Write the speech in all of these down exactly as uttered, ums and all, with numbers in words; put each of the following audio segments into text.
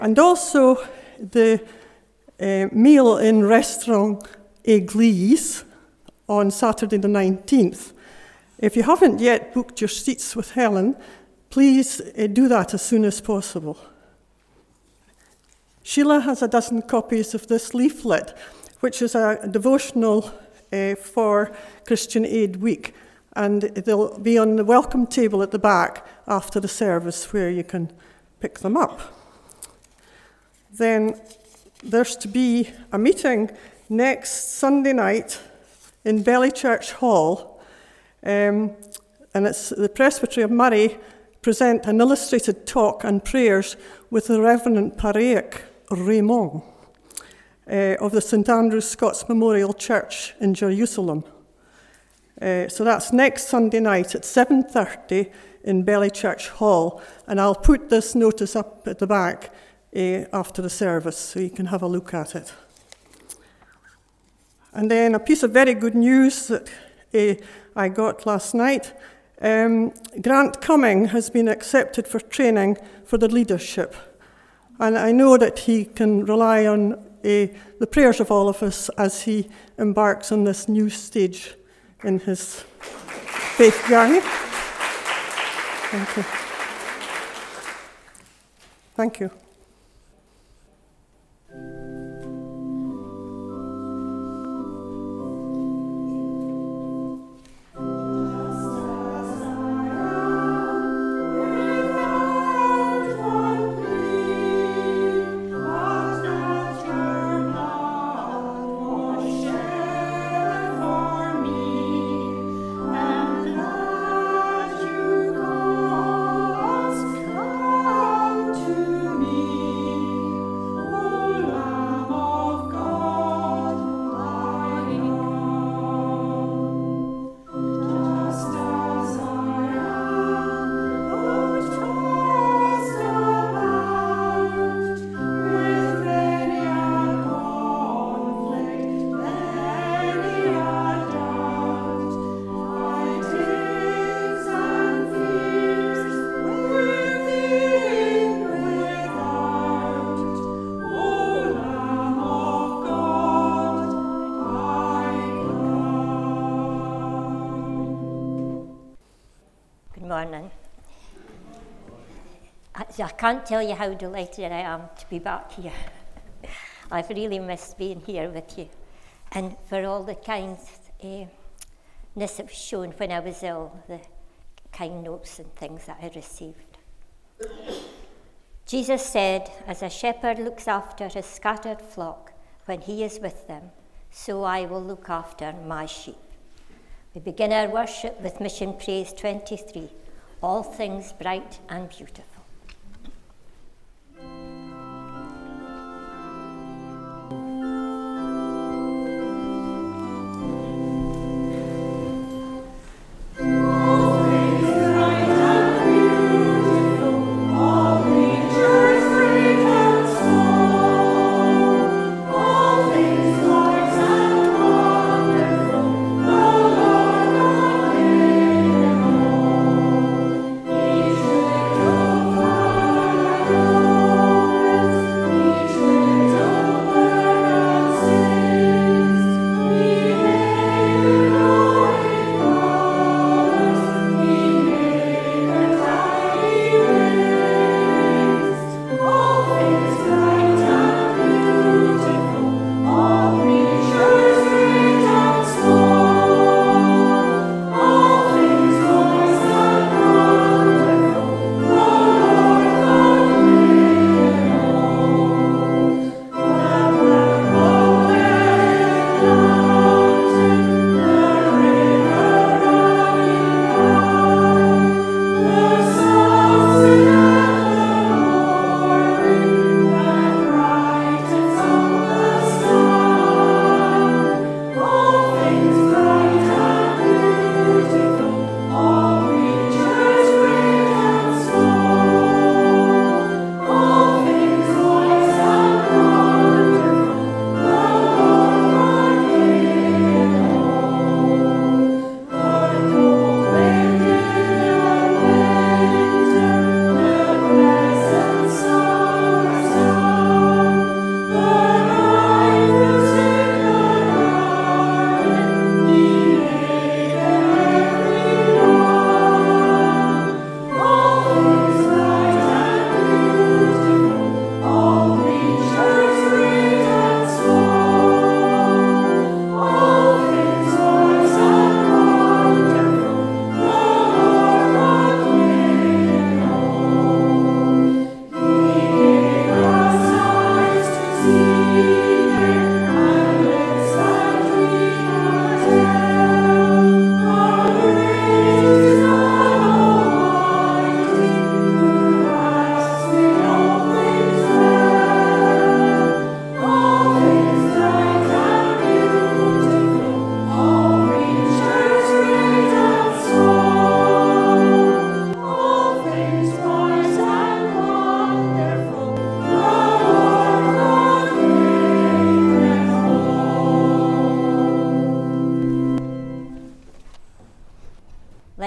And also the uh, meal in Restaurant Église on Saturday the nineteenth. If you haven't yet booked your seats with Helen, please uh, do that as soon as possible. Sheila has a dozen copies of this leaflet, which is a devotional uh, for Christian Aid Week, and they'll be on the welcome table at the back after the service where you can pick them up. Then there's to be a meeting next Sunday night in Bellychurch Hall, um, and it's the Presbytery of Moray present an illustrated talk and prayers with the Reverend Pareach Raymond uh, of the Saint Andrew's Scots Memorial Church in Jerusalem. Uh, so that's next Sunday night at seven thirty in Bellychurch Hall, and I'll put this notice up at the back uh, after the service so you can have a look at it. And then a piece of very good news that uh, I got last night. Um, Grant Cumming has been accepted for training for the leadership. And I know that he can rely on uh, the prayers of all of us as he embarks on this new stage in his faith journey. Thank you. Thank you. Morning. I can't tell you how delighted I am to be back here. I've really missed being here with you, and for all the kindness uh, that was shown when I was ill, the kind notes and things that I received. Jesus said, as a shepherd looks after his scattered flock when he is with them, so I will look after my sheep. We begin our worship with Mission Praise twenty-three, All Things Bright and Beautiful. Oh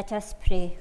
Let us pray.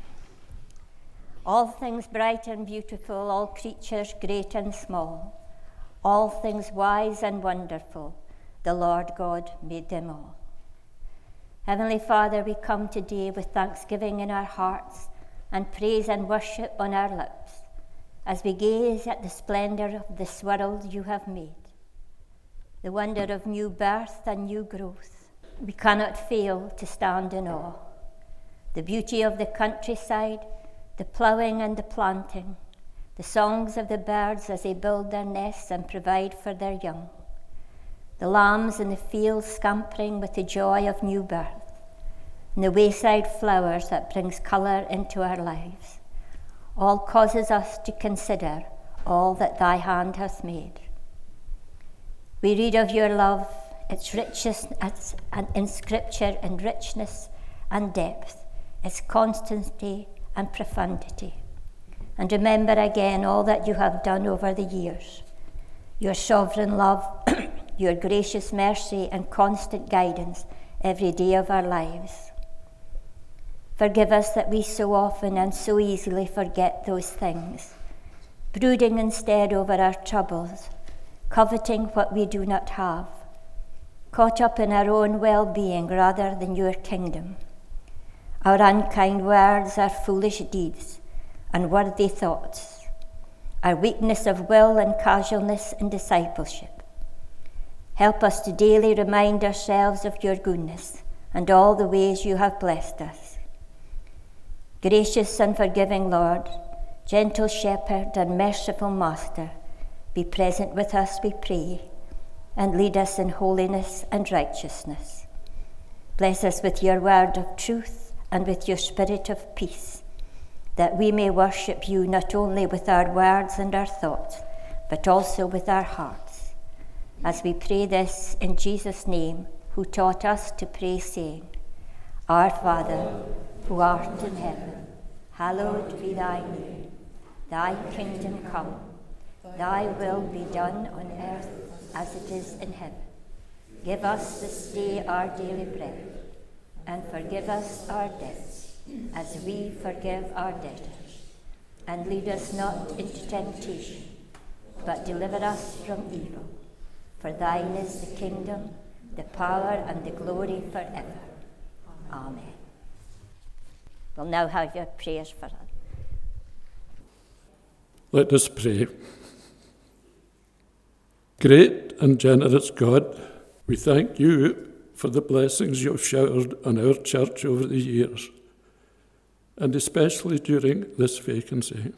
All things bright and beautiful, all creatures great and small, all things wise and wonderful, the Lord God made them all. Heavenly Father, we come today with thanksgiving in our hearts and praise and worship on our lips as we gaze at the splendor of this world you have made, the wonder of new birth and new growth. We cannot fail to stand in awe. The beauty of the countryside, the ploughing and the planting, the songs of the birds as they build their nests and provide for their young, the lambs in the fields scampering with the joy of new birth, and the wayside flowers that brings colour into our lives, all causes us to consider all that thy hand hath made. We read of your love, its richness in Scripture in richness and depth, its constancy and profundity. And remember again all that you have done over the years, your sovereign love, your gracious mercy and constant guidance every day of our lives. Forgive us that we so often and so easily forget those things, brooding instead over our troubles, coveting what we do not have, caught up in our own well-being rather than your kingdom. Our unkind words, our foolish deeds, unworthy thoughts, our weakness of will and casualness in discipleship. Help us to daily remind ourselves of your goodness and all the ways you have blessed us. Gracious and forgiving Lord, gentle Shepherd and merciful Master, be present with us, we pray, and lead us in holiness and righteousness. Bless us with your word of truth and with your spirit of peace, that we may worship you not only with our words and our thoughts, but also with our hearts. As we pray this in Jesus' name, who taught us to pray, saying, Our Father, who art in heaven, hallowed be thy name. Thy kingdom come, thy will be done on earth as it is in heaven. Give us this day our daily bread, and forgive us our debts, as we forgive our debtors. And lead us not into temptation, but deliver us from evil. For thine is the kingdom, the power, and the glory forever. Amen. We'll now have your prayers for us. Let us pray. Great and generous God, we thank you for the blessings you've showered on our church over the years, and especially during this vacancy.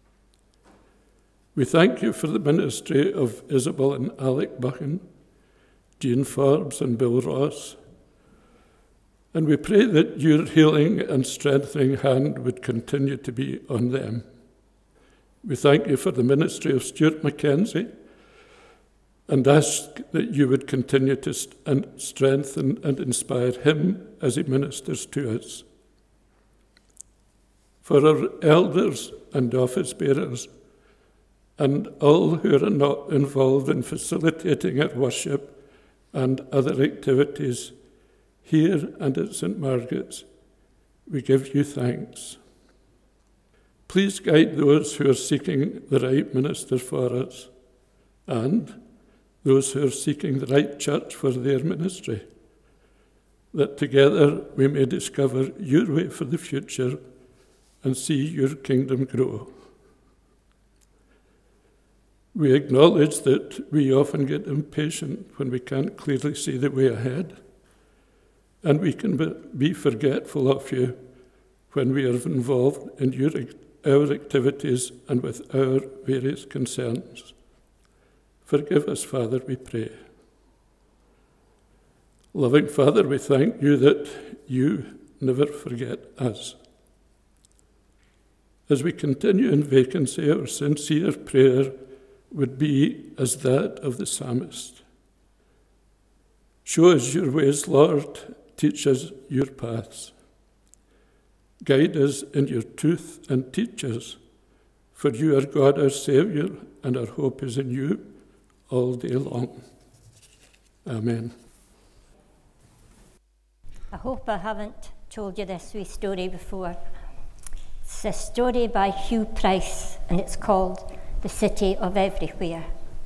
We thank you for the ministry of Isabel and Alec Buchan, Jean Forbes and Bill Ross, and we pray that your healing and strengthening hand would continue to be on them. We thank you for the ministry of Stuart Mackenzie, and ask that you would continue to st- strengthen and inspire him as he ministers to us. For our elders and office bearers, and all who are not involved in facilitating our worship and other activities here and at Saint Margaret's, we give you thanks. Please guide those who are seeking the right minister for us, and those who are seeking the right church for their ministry, that together we may discover your way for the future and see your kingdom grow. We acknowledge that we often get impatient when we can't clearly see the way ahead, and we can be forgetful of you when we are involved in your, our activities and with our various concerns. Forgive us, Father, we pray. Loving Father, we thank you that you never forget us. As we continue in vacancy, our sincere prayer would be as that of the psalmist. Show us your ways, Lord. Teach us your paths. Guide us in your truth and teach us, for you are God our Saviour, and our hope is in you all day long. Amen. I hope I haven't told you this wee story before. It's a story by Hugh Price, and it's called The City of Everywhere.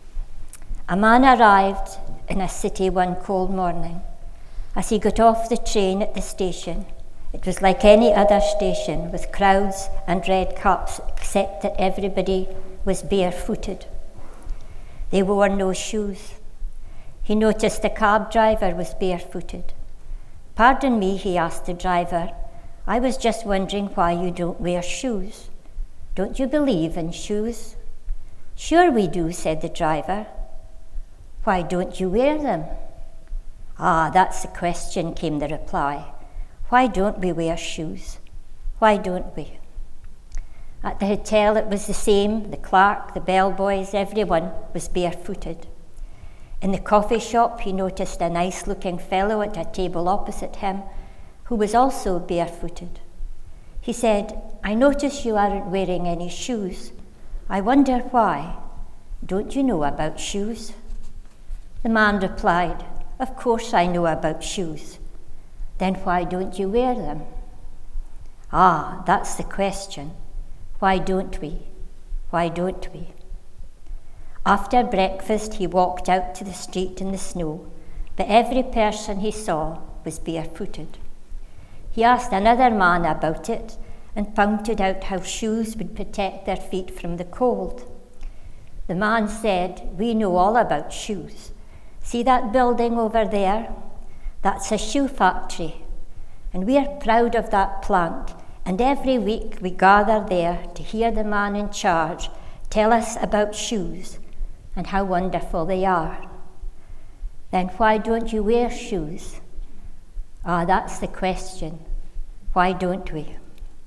A man arrived in a city one cold morning. As he got off the train at the station, it was like any other station, with crowds and red caps, except that everybody was barefooted. They wore no shoes. He noticed the cab driver was barefooted. "Pardon me," he asked the driver, "I was just wondering why you don't wear shoes. Don't you believe in shoes?" "Sure we do," said the driver. "Why don't you wear them?" "Ah, that's the question," came the reply. "Why don't we wear shoes? Why don't we?" At the hotel it was the same. The clerk, the bellboys, everyone was barefooted. In the coffee shop he noticed a nice-looking fellow at a table opposite him who was also barefooted. He said, "I notice you aren't wearing any shoes. I wonder why. Don't you know about shoes?" The man replied, "Of course I know about shoes." "Then why don't you wear them?" "Ah, that's the question. Why don't we? Why don't we?" After breakfast, he walked out to the street in the snow, but every person he saw was barefooted. He asked another man about it and pointed out how shoes would protect their feet from the cold. The man said, "We know all about shoes. See that building over there? That's a shoe factory, and we are proud of that plant, and every week we gather there to hear the man in charge tell us about shoes and how wonderful they are." "Then why don't you wear shoes?" "Ah, that's the question. Why don't we?"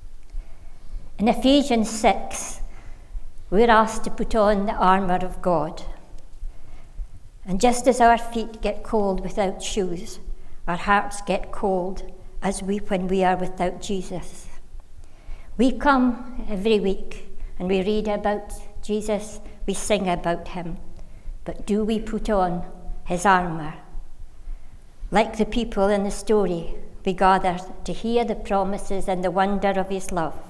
In Ephesians six, we're asked to put on the armour of God. And just as our feet get cold without shoes, our hearts get cold as we when we are without Jesus. We come every week and we read about Jesus, we sing about him, but do we put on his armour? Like the people in the story, we gather to hear the promises and the wonder of his love.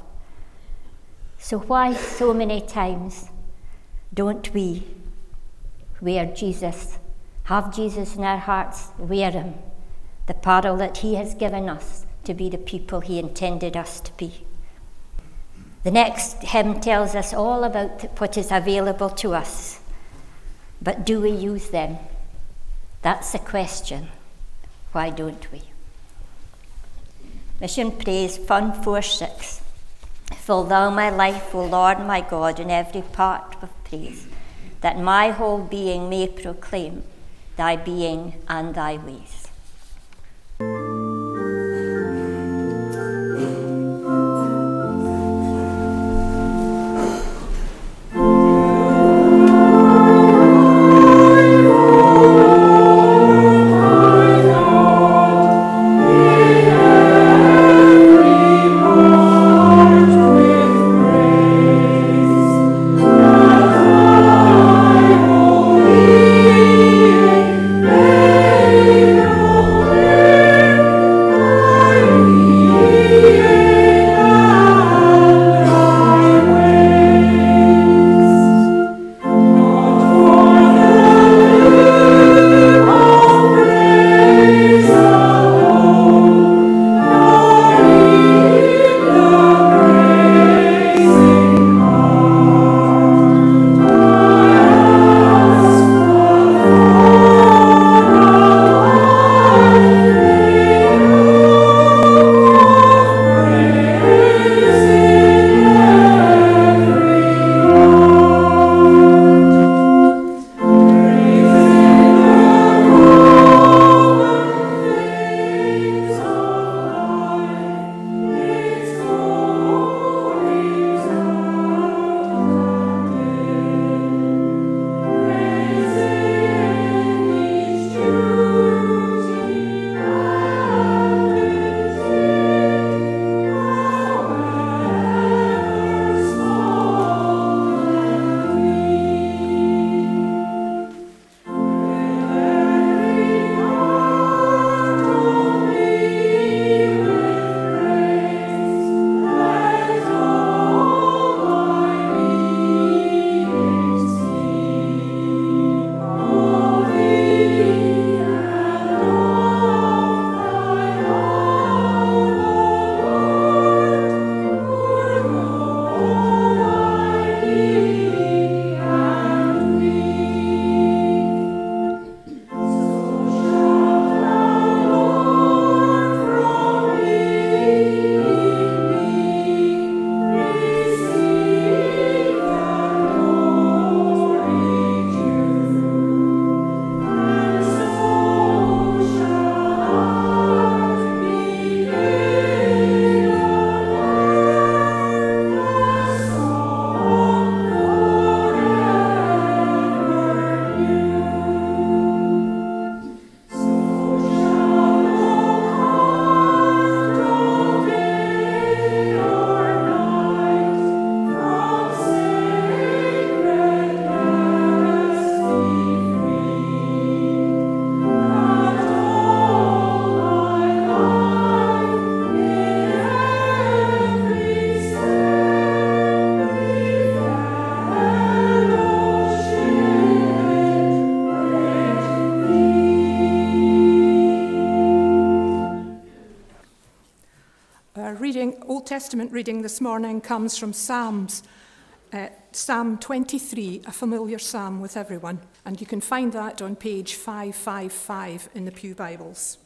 So why so many times don't we wear Jesus, have Jesus in our hearts, wear him, the parole that he has given us to be the people he intended us to be? The next hymn tells us all about what is available to us, but do we use them? That's the question. Why don't we? Mission Praise, Fund four six. Fill thou my life, O Lord my God, in every part with praise, that my whole being may proclaim thy being and thy ways. Amen. Testament reading this morning comes from Psalms, uh, Psalm twenty-three, a familiar psalm with everyone. And you can find that on page five fifty-five in the Pew Bibles.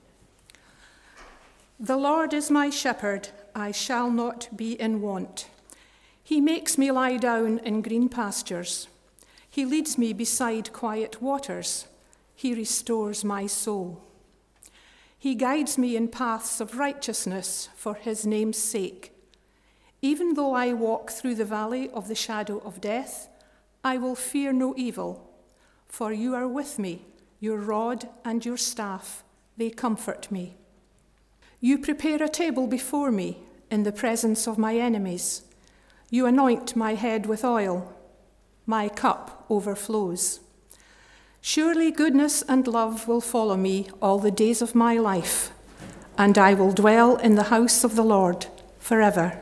The Lord is my shepherd, I shall not be in want. He makes me lie down in green pastures. He leads me beside quiet waters. He restores my soul. He guides me in paths of righteousness for his name's sake. Even though I walk through the valley of the shadow of death, I will fear no evil, for you are with me, your rod and your staff, they comfort me. You prepare a table before me in the presence of my enemies. You anoint my head with oil. My cup overflows. Surely goodness and love will follow me all the days of my life, and I will dwell in the house of the Lord forever.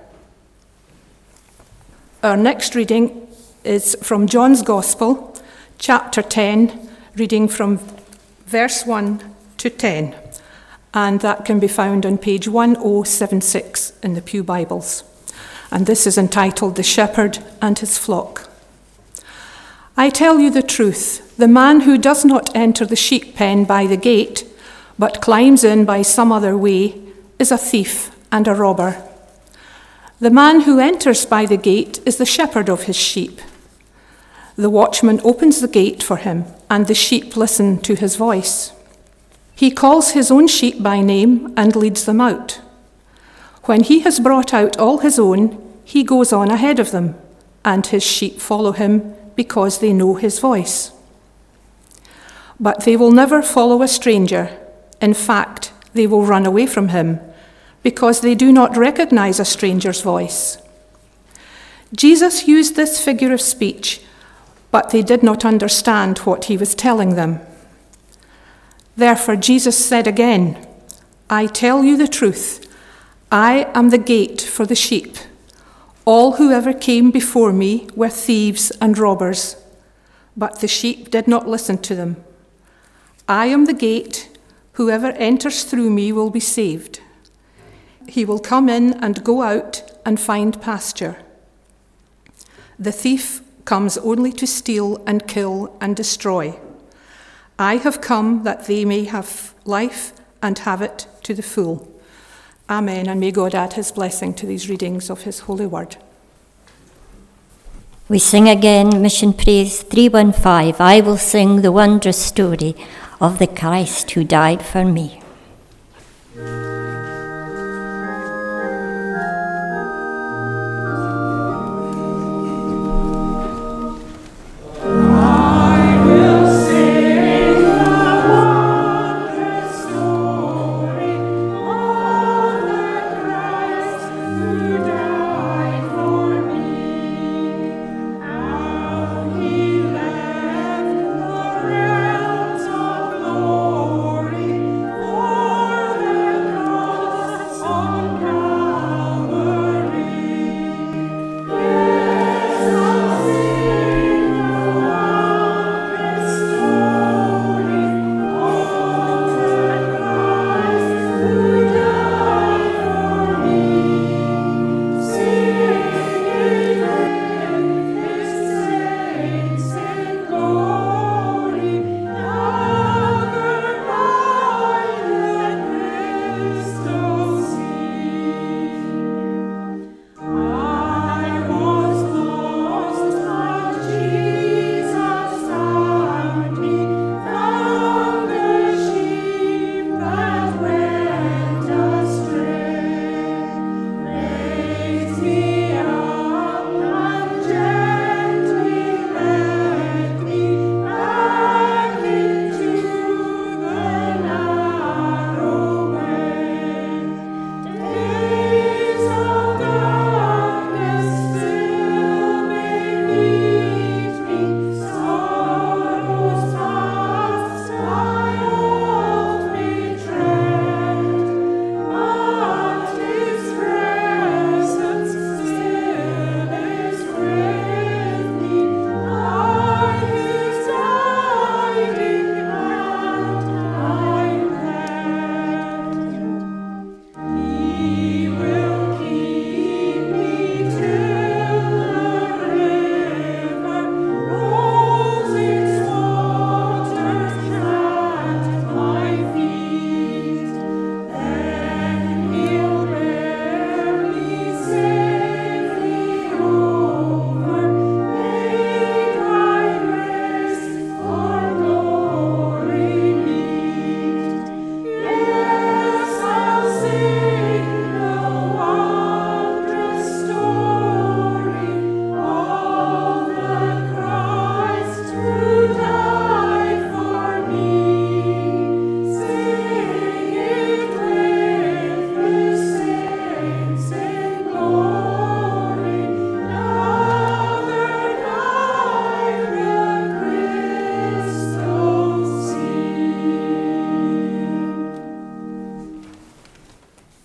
Our next reading is from John's Gospel, chapter ten, reading from verse one to ten, and that can be found on page ten seventy-six in the Pew Bibles. And this is entitled The Shepherd and His Flock. I tell you the truth, the man who does not enter the sheep pen by the gate, but climbs in by some other way, is a thief and a robber. The man who enters by the gate is the shepherd of his sheep. The watchman opens the gate for him, and the sheep listen to his voice. He calls his own sheep by name and leads them out. When he has brought out all his own, he goes on ahead of them, and his sheep follow him because they know his voice. But they will never follow a stranger. In fact, they will run away from him, because they do not recognize a stranger's voice. Jesus used this figure of speech, but they did not understand what he was telling them. Therefore Jesus said again, I tell you the truth, I am the gate for the sheep. All who ever came before me were thieves and robbers, but the sheep did not listen to them. I am the gate. Whoever enters through me will be saved. He will come in and go out and find pasture. The thief comes only to steal and kill and destroy. I have come that they may have life and have it to the full. Amen, and may God add his blessing to these readings of his holy word. We sing again Mission Praise three one five, I will sing the wondrous story of the Christ who died for me.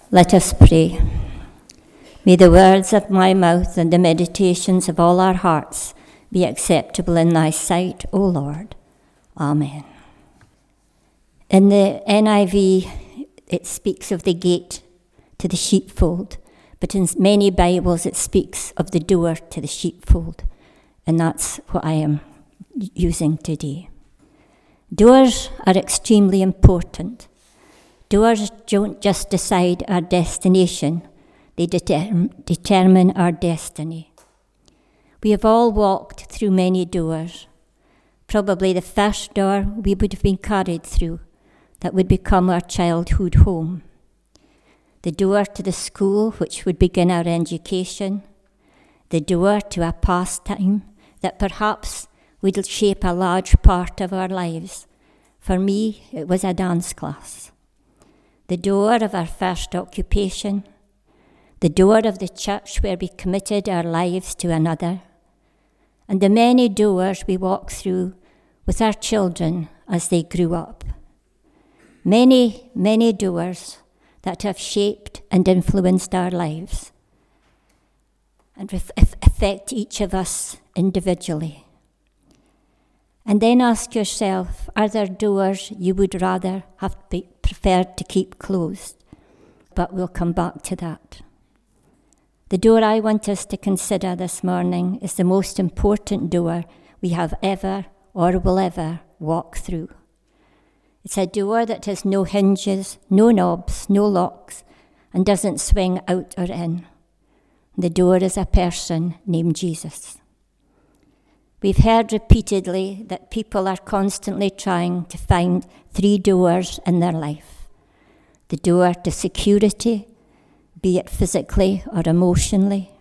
Let us pray. May the words of my mouth and the meditations of all our hearts be acceptable in thy sight, O Lord. Amen. In the N I V, it speaks of the gate to the sheepfold, but in many Bibles it speaks of the door to the sheepfold, and that's what I am using today. Doors are extremely important. Doors don't just decide our destination, they determ- determine our destiny. We have all walked through many doors. Probably the first door we would have been carried through, that would become our childhood home. The door to the school which would begin our education. The door to a pastime that perhaps would shape a large part of our lives. For me, it was a dance class. The door of our first occupation. The door of the church where we committed our lives to another. And the many doors we walk through with our children as they grew up. Many, many doors that have shaped and influenced our lives and affect each of us individually. And then ask yourself, are there doors you would rather have be preferred to keep closed? But we'll come back to that. The door I want us to consider this morning is the most important door we have ever or will ever walk through. It's a door that has no hinges, no knobs, no locks, and doesn't swing out or in. The door is a person named Jesus. We've heard repeatedly that people are constantly trying to find three doors in their life. The door to security, be it physically or emotionally.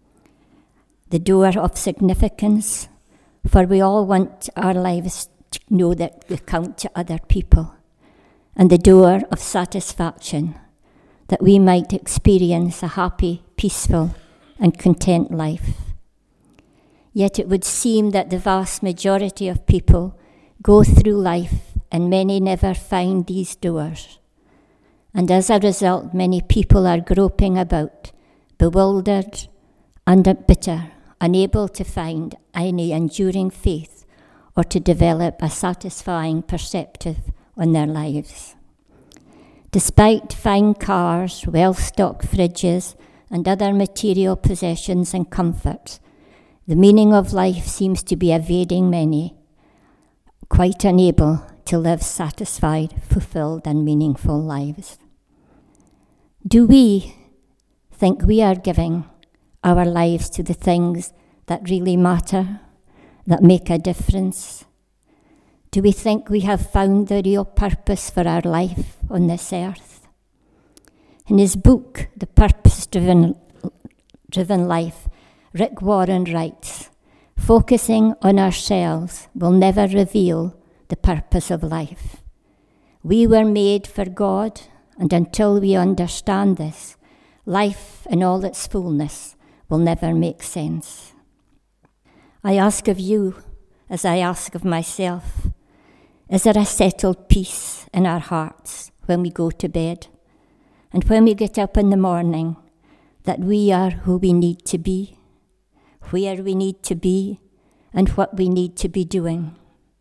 The door of significance, for we all want our lives to know that we count to other people. And the door of satisfaction, that we might experience a happy, peaceful, and content life. Yet it would seem that the vast majority of people go through life and many never find these doors. And as a result, many people are groping about, bewildered and bitter, unable to find any enduring faith or to develop a satisfying perspective on their lives. Despite fine cars, well-stocked fridges, and other material possessions and comforts, the meaning of life seems to be evading many, quite unable to live satisfied, fulfilled, and meaningful lives. Do we think we are giving our lives to the things that really matter, that make a difference? Do we think we have found the real purpose for our life on this earth? In his book, The Purpose-Driven Driven Life, Rick Warren writes, focusing on ourselves will never reveal the purpose of life. We were made for God, and until we understand this, life in all its fullness will never make sense. I ask of you, as I ask of myself, is there a settled peace in our hearts when we go to bed? And when we get up in the morning, that we are who we need to be, where we need to be, and what we need to be doing?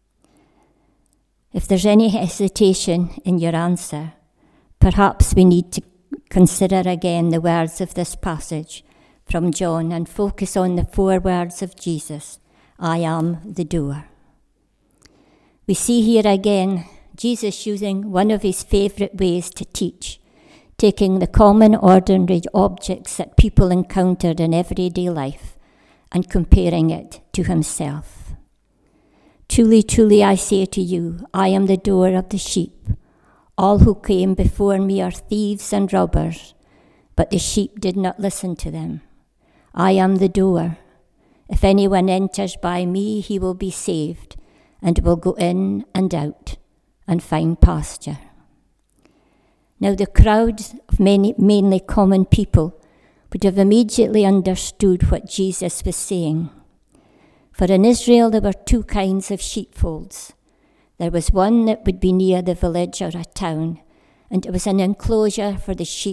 If there's any hesitation in your answer, perhaps we need to consider again the words of this passage from John and focus on the four words of Jesus, I am the door. We see here again Jesus using one of his favourite ways to teach, taking the common, ordinary objects that people encountered in everyday life and comparing it to himself. Truly, truly, I say to you, I am the door of the sheep. All who came before me are thieves and robbers, but the sheep did not listen to them. I am the door. If anyone enters by me, he will be saved, and will go in and out and find pasture. Now the crowds of many, mainly common people would have immediately understood what Jesus was saying. For in Israel there were two kinds of sheepfolds. There was one that would be near the village or a town, and it was an enclosure for the sheep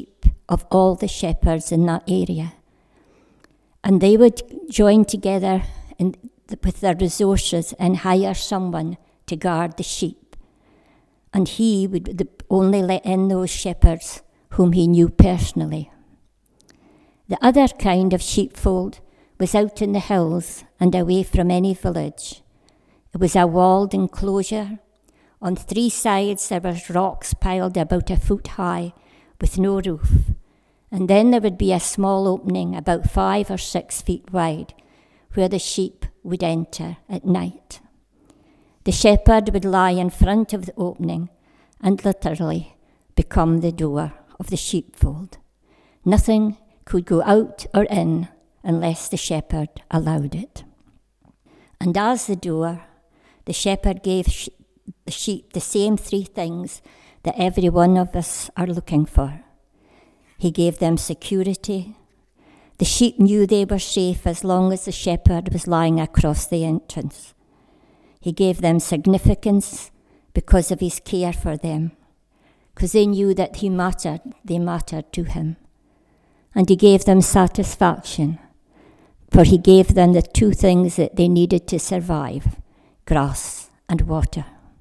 of all the shepherds in that area. And they would join together in, with their resources and hire someone to guard the sheep. And he would only let in those shepherds whom he knew personally. The other kind of sheepfold was out in the hills and away from any village. It was a walled enclosure. On three sides there were rocks piled about a foot high with no roof. And then there would be a small opening about five or six feet wide where the sheep would enter at night. The shepherd would lie in front of the opening and literally become the door of the sheepfold. Nothing could go out or in unless the shepherd allowed it. And as the door, the shepherd gave sh- the sheep the same three things that every one of us are looking for. He gave them security. The sheep knew they were safe as long as the shepherd was lying across the entrance. He gave them significance because of his care for them, because they knew that he mattered, they mattered to him. And he gave them satisfaction, for he gave them the two things that they needed to survive, grass and water.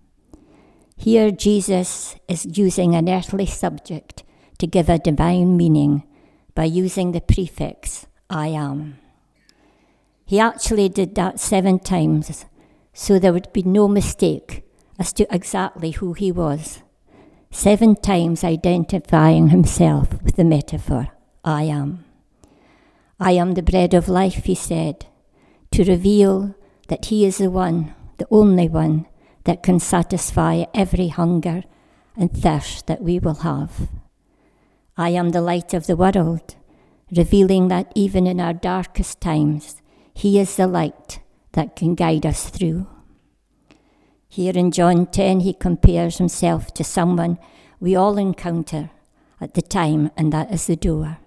Here Jesus is using an earthly subject to give a divine meaning by using the prefix, I am. He actually did that seven times, so there would be no mistake as to exactly who he was. Seven times identifying himself with the metaphor, I am. I am the bread of life, he said, to reveal that he is the one, the only one, that can satisfy every hunger and thirst that we will have. I am the light of the world, revealing that even in our darkest times, he is the light that can guide us through. Here in John ten, he compares himself to someone we all encounter at the time, and that is the door.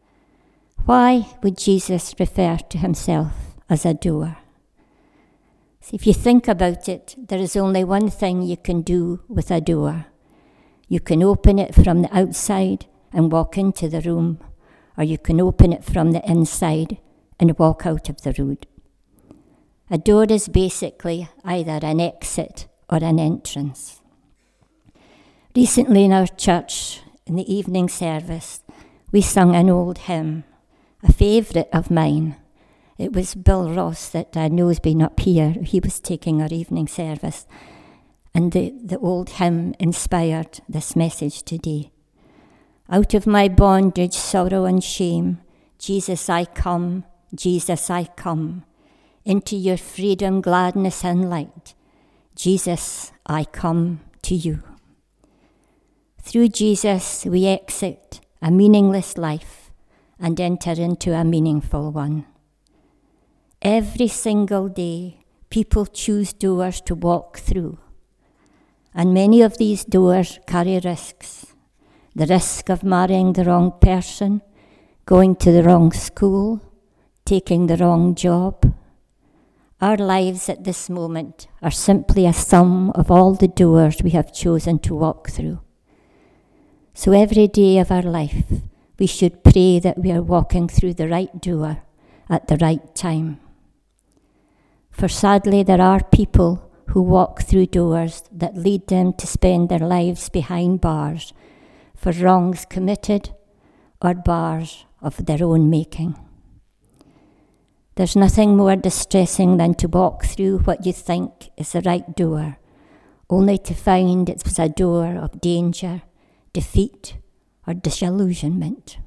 Why would Jesus refer to himself as a door? See, if you think about it, there is only one thing you can do with a door. You can open it from the outside and walk into the room, or you can open it from the inside and walk out of the room. A door is basically either an exit or an entrance. Recently in our church, in the evening service, we sung an old hymn, a favourite of mine. It was Bill Ross that I know has been up here. He was taking our evening service. And the, the old hymn inspired this message today. Out of my bondage, sorrow and shame, Jesus, I come, Jesus, I come. Into your freedom, gladness and light, Jesus, I come to you. Through Jesus, we exit a meaningless life and enter into a meaningful one. Every single day, people choose doors to walk through. And many of these doors carry risks. The risk of marrying the wrong person, going to the wrong school, taking the wrong job. Our lives at this moment are simply a sum of all the doors we have chosen to walk through. So every day of our life, we should pray that we are walking through the right door at the right time. For sadly, there are people who walk through doors that lead them to spend their lives behind bars for wrongs committed or bars of their own making. There's nothing more distressing than to walk through what you think is the right door, only to find it was a door of danger, defeat, or disillusionment.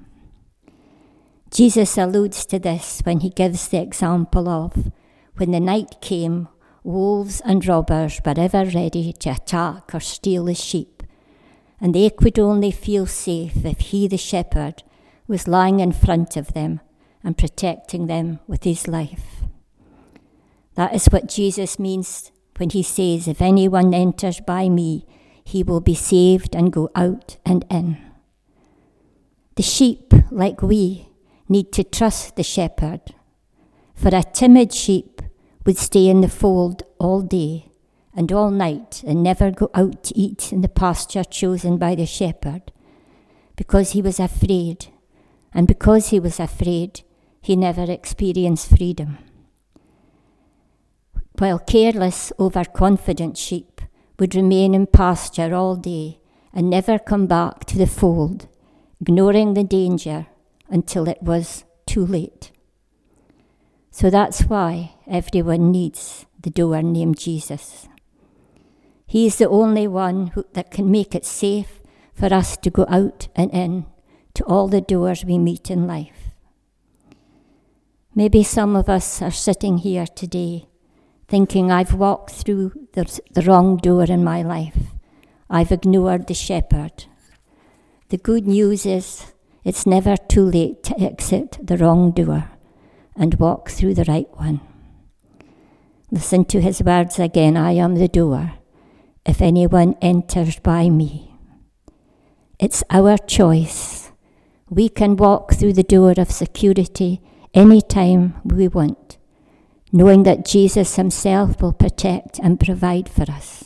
Jesus alludes to this when he gives the example of when the night came, wolves and robbers were ever ready to attack or steal the sheep, and they could only feel safe if he, the shepherd, was lying in front of them and protecting them with his life. That is what Jesus means when he says, if anyone enters by me, he will be saved and go out and in. The sheep, like we, need to trust the shepherd. For a timid sheep would stay in the fold all day and all night and never go out to eat in the pasture chosen by the shepherd. because he was afraid. And because he was afraid, he never experienced freedom. While careless, overconfident sheep would remain in pasture all day and never come back to the fold, ignoring the danger until it was too late. So that's why everyone needs the door named Jesus. He is the only one who, that can make it safe for us to go out and in to all the doors we meet in life. Maybe some of us are sitting here today thinking, I've walked through the, the wrong door in my life. I've ignored the shepherd. The good news is it's never too late to exit the wrong door and walk through the right one. Listen to his words again, I am the door. If anyone enters by me. It's our choice. We can walk through the door of security anytime we want, knowing that Jesus himself will protect and provide for us.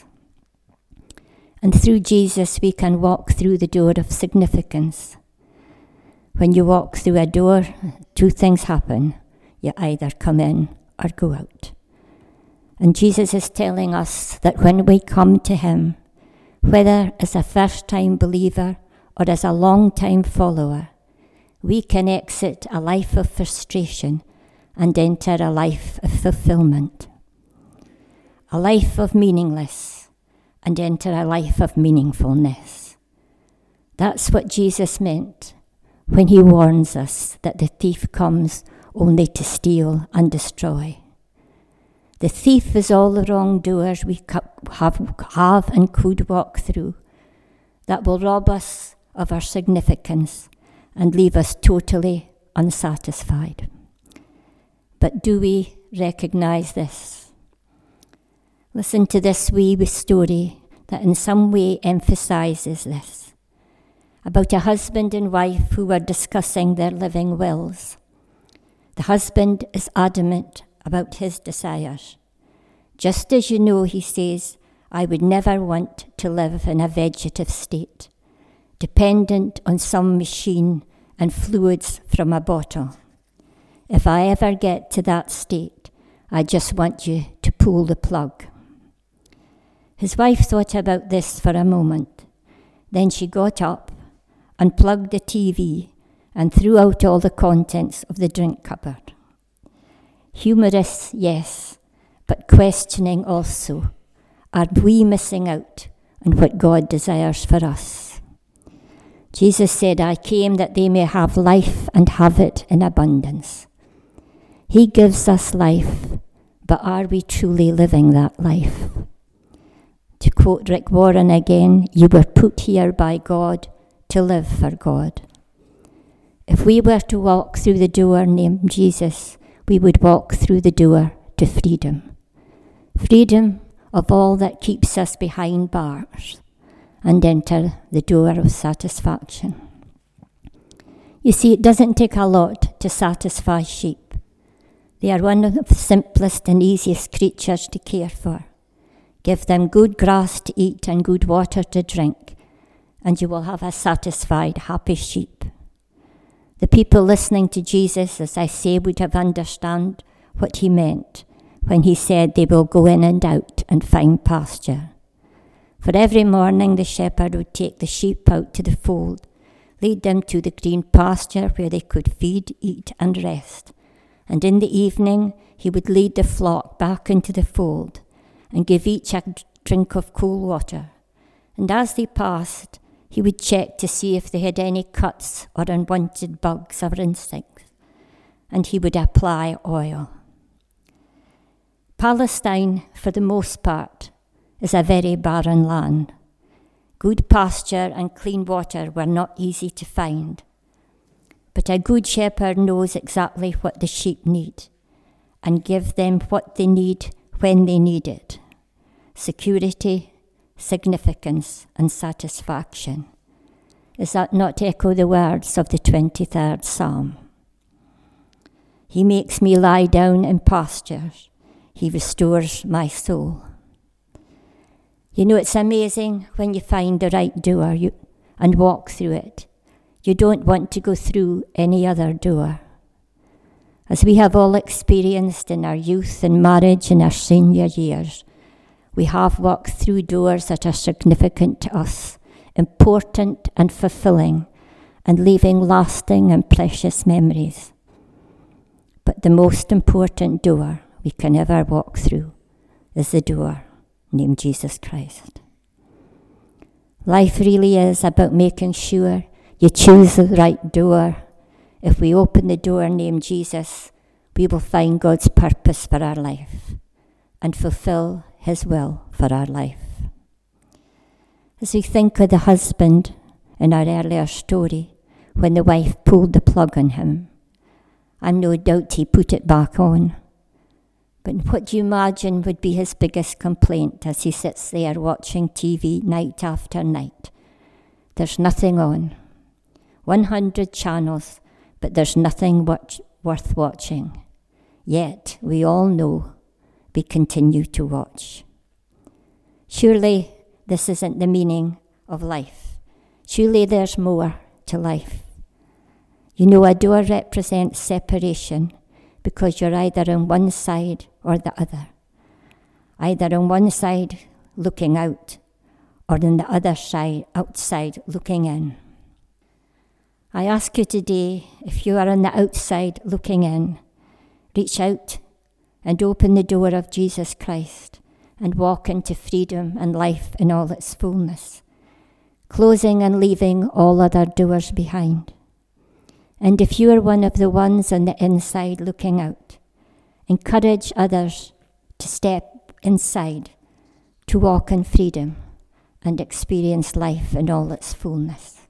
And through Jesus, we can walk through the door of significance. When you walk through a door, two things happen. You either come in or go out. And Jesus is telling us that when we come to him, whether as a first-time believer or as a long-time follower, we can exit a life of frustration and enter a life of fulfillment. A life of meaningless and enter a life of meaningfulness. That's what Jesus meant when he warns us that the thief comes only to steal and destroy. The thief is all the wrong doors we have, have and could walk through that will rob us of our significance and leave us totally unsatisfied. But do we recognize this? Listen to this wee story that in some way emphasizes this. About a husband and wife who were discussing their living wills. The husband is adamant about his desires. Just as you know, he says, I would never want to live in a vegetative state, dependent on some machine and fluids from a bottle. If I ever get to that state, I just want you to pull the plug. His wife thought about this for a moment. Then she got up, unplugged the T V, and threw out all the contents of the drink cupboard. Humorous, yes, but questioning also. Are we missing out on what God desires for us? Jesus said, I came that they may have life and have it in abundance. He gives us life, but are we truly living that life? To quote Rick Warren again, you were put here by God to live for God. If we were to walk through the door named Jesus, we would walk through the door to freedom. Freedom of all that keeps us behind bars and enter the door of satisfaction. You see, it doesn't take a lot to satisfy sheep. They are one of the simplest and easiest creatures to care for. Give them good grass to eat and good water to drink, and you will have a satisfied, happy sheep. The people listening to Jesus, as I say, would have understood what he meant when he said they will go in and out and find pasture. For every morning the shepherd would take the sheep out to the fold, lead them to the green pasture where they could feed, eat and rest. And in the evening he would lead the flock back into the fold and give each a drink of cool water. And as they passed, he would check to see if they had any cuts or unwanted bugs or insects, and he would apply oil. Palestine, for the most part, is a very barren land. Good pasture and clean water were not easy to find. But a good shepherd knows exactly what the sheep need and gives them what they need when they need it. Security, significance and satisfaction. Does that not echo the words of the twenty-third Psalm? He makes me lie down in pastures. He restores my soul. You know, it's amazing when you find the right door you, and walk through it. You don't want to go through any other door. As we have all experienced in our youth and marriage and our senior years, we have walked through doors that are significant to us, important and fulfilling, and leaving lasting and precious memories. But the most important door we can ever walk through is the door named Jesus Christ. Life really is about making sure you choose the right door. If we open the door named Jesus, we will find God's purpose for our life and fulfill His will for our life. As we think of the husband in our earlier story, when the wife pulled the plug on him, and no doubt he put it back on. But what do you imagine would be his biggest complaint as he sits there watching T V night after night? There's nothing on. one hundred channels, but there's nothing watch- worth watching. Yet we all know we continue to watch. Surely this isn't the meaning of life. Surely there's more to life. You know, a door represents separation because you're either on one side or the other. Either on one side looking out or on the other side, outside looking in. I ask you today, if you are on the outside looking in, reach out and open the door of Jesus Christ and walk into freedom and life in all its fullness, closing and leaving all other doors behind. And if you are one of the ones on the inside looking out, encourage others to step inside, to walk in freedom and experience life in all its fullness.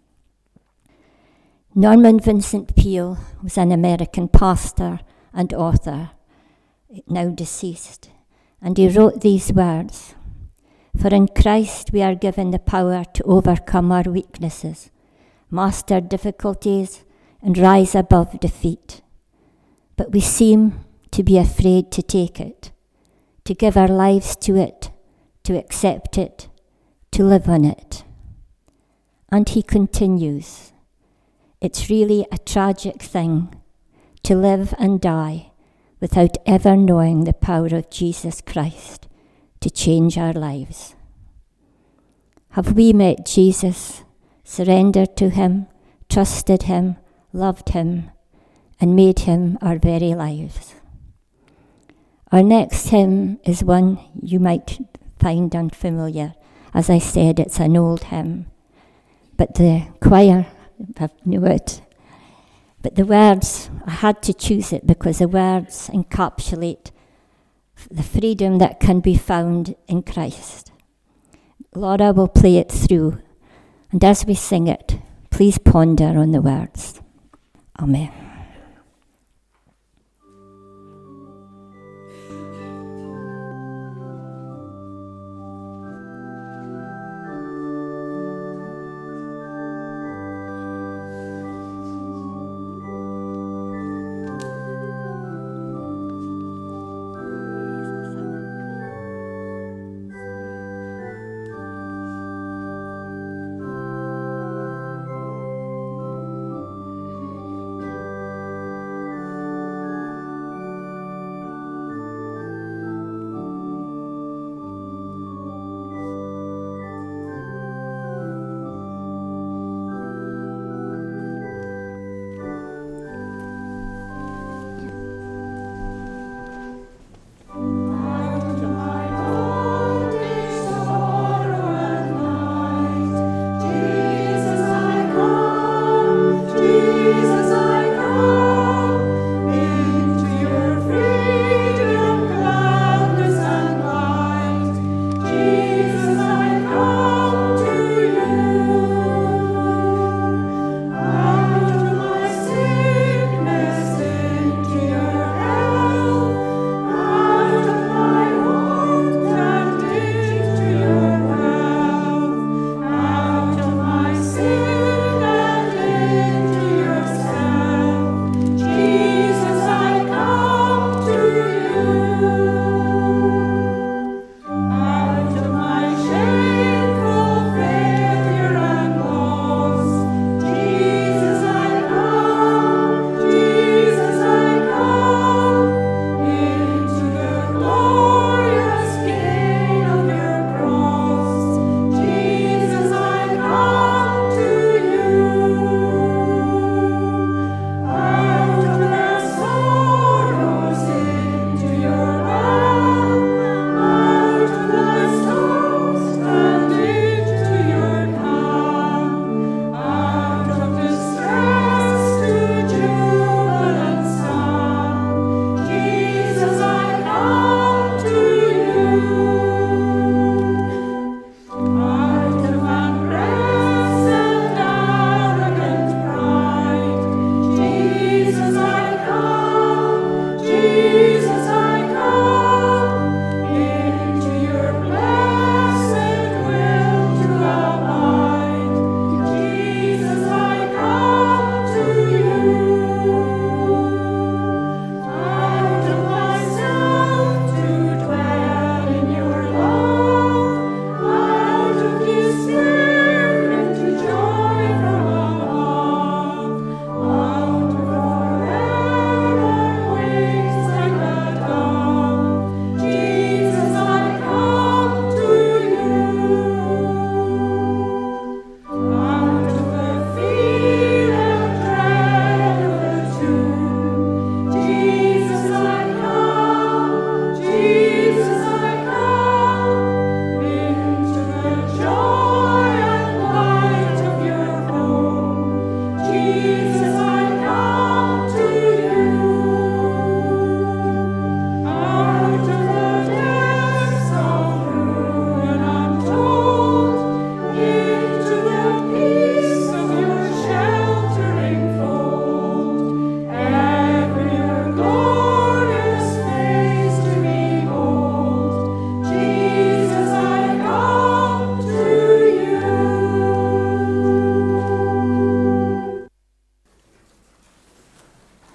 Norman Vincent Peale was an American pastor and author, now deceased, and he wrote these words: "For in Christ we are given the power to overcome our weaknesses, master difficulties, and rise above defeat. But we seem to be afraid to take it, to give our lives to it, to accept it, to live on it." And he continues, "It's really a tragic thing to live and die without ever knowing the power of Jesus Christ to change our lives." Have we met Jesus, surrendered to him, trusted him, loved him, and made him our very lives? Our next hymn is one you might find unfamiliar. As I said, it's an old hymn, but the choir knew it. But the words, I had to choose it because the words encapsulate the freedom that can be found in Christ. Laura will play it through, and as we sing it, please ponder on the words. Amen.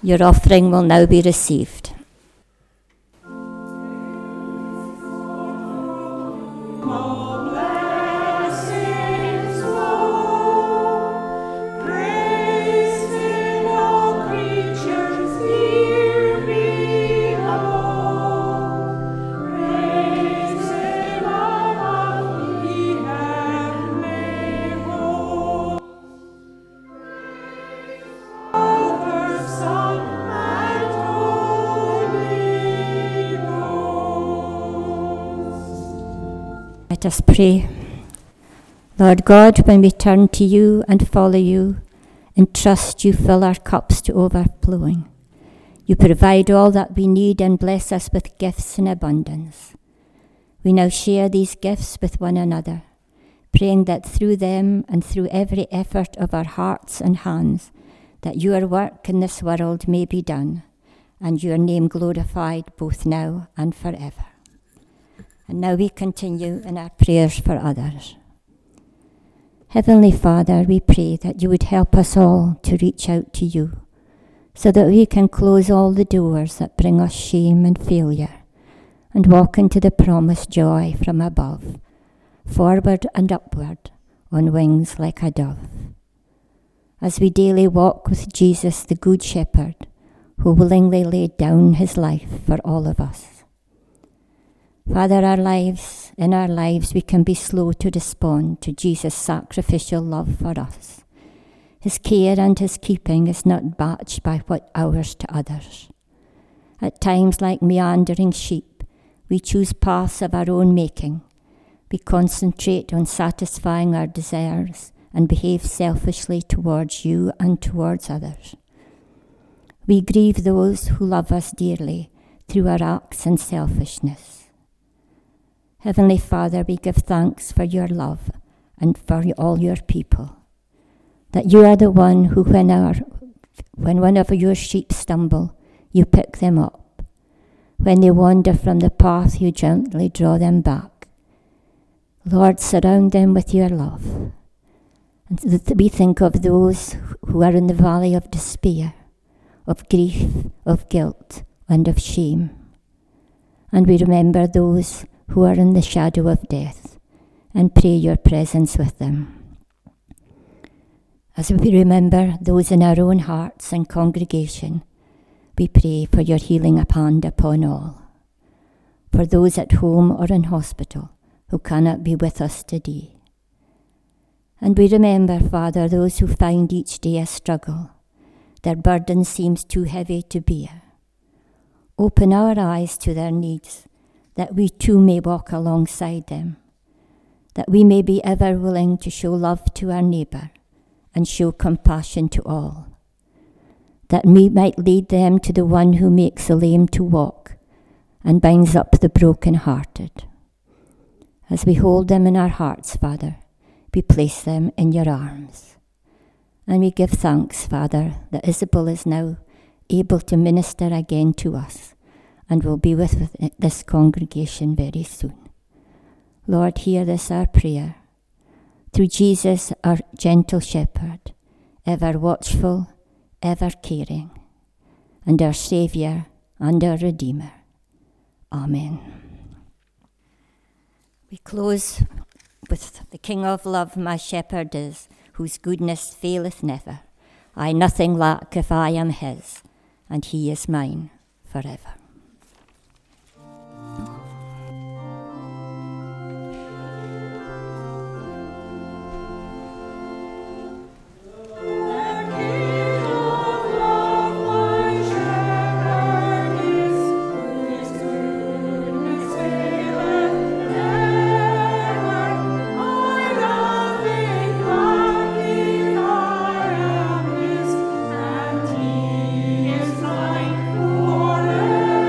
Your offering will now be received. Let us pray. Lord God, when we turn to you and follow you, and trust you fill our cups to overflowing. You provide all that we need and bless us with gifts in abundance. We now share these gifts with one another, praying that through them and through every effort of our hearts and hands, that your work in this world may be done, and your name glorified both now and forever. And now we continue in our prayers for others. Heavenly Father, we pray that you would help us all to reach out to you, so that we can close all the doors that bring us shame and failure, and walk into the promised joy from above, forward and upward, on wings like a dove. As we daily walk with Jesus, the Good Shepherd, who willingly laid down his life for all of us. Father, our lives, in our lives we can be slow to respond to Jesus' sacrificial love for us. His care and his keeping is not matched by what ours to others. At times, like meandering sheep, we choose paths of our own making. We concentrate on satisfying our desires and behave selfishly towards you and towards others. We grieve those who love us dearly through our acts and selfishness. Heavenly Father, we give thanks for your love and for all your people, that you are the one who, when, our, when one of your sheep stumble, you pick them up. When they wander from the path, you gently draw them back. Lord, surround them with your love. And we think of those who are in the valley of despair, of grief, of guilt, and of shame. And we remember those who are in the shadow of death, and pray your presence with them. As we remember those in our own hearts and congregation, we pray for your healing hand upon all. For those at home or in hospital who cannot be with us today. And we remember, Father, those who find each day a struggle. Their burden seems too heavy to bear. Open our eyes to their needs, that we too may walk alongside them, that we may be ever willing to show love to our neighbour and show compassion to all, that we might lead them to the one who makes the lame to walk and binds up the broken-hearted. As we hold them in our hearts, Father, we place them in your arms. And we give thanks, Father, that Isabel is now able to minister again to us, and will be with this congregation very soon. Lord, hear this our prayer. Through Jesus, our gentle shepherd, ever watchful, ever caring, and our Saviour and our Redeemer. Amen. We close with the King of love, my shepherd is, whose goodness faileth never. I nothing lack if I am his, and he is mine forever. And he is mine forever.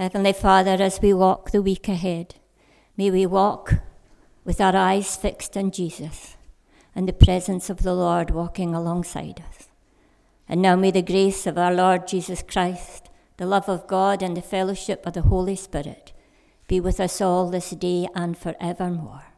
Heavenly Father, as we walk the week ahead, may we walk with our eyes fixed on Jesus and the presence of the Lord walking alongside us. And now may the grace of our Lord Jesus Christ, the love of God, and the fellowship of the Holy Spirit be with us all this day and forevermore.